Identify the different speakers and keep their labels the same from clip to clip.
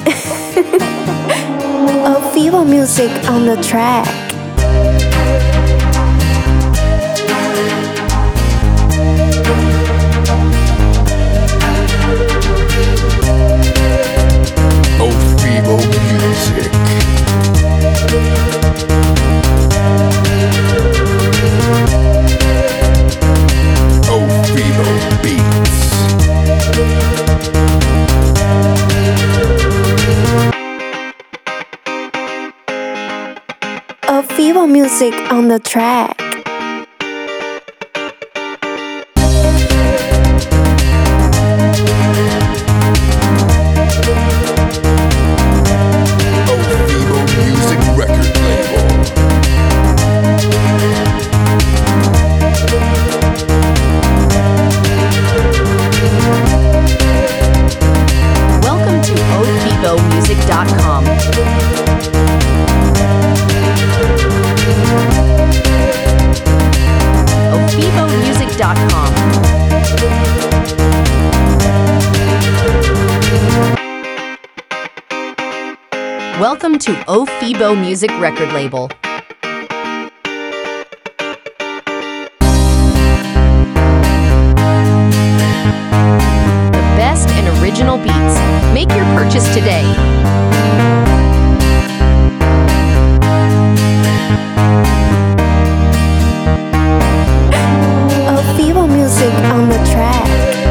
Speaker 1: Vivo music on the track.
Speaker 2: Vivo music. Vivo beats.
Speaker 1: Vivo music on the track.
Speaker 2: Vivo music record label.
Speaker 3: Welcome to ovivomusic.com. ovivomusic.com. Welcome to Ofibo Music record label. The best and original beats. Make your purchase today.
Speaker 1: Vivo music on the track.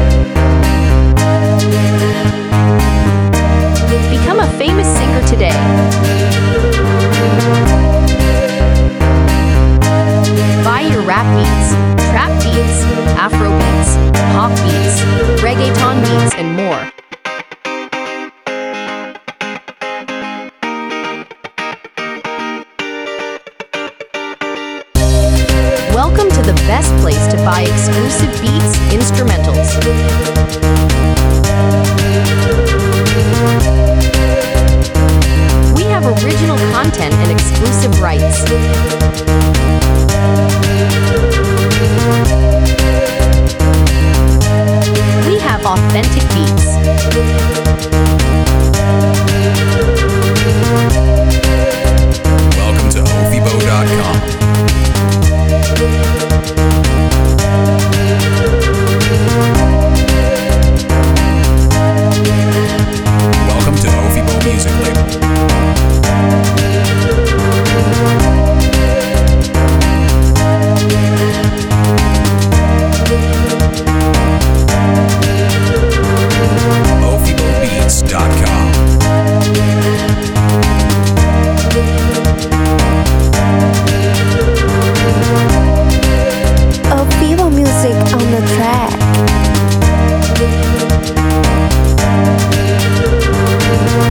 Speaker 3: Become a famous singer today. Buy your rap beats, trap beats, afro beats, pop beats, reggaeton beats, and more. Welcome to the best place to buy exclusive beats, instrumentals. We have original content and exclusive rights. We have authentic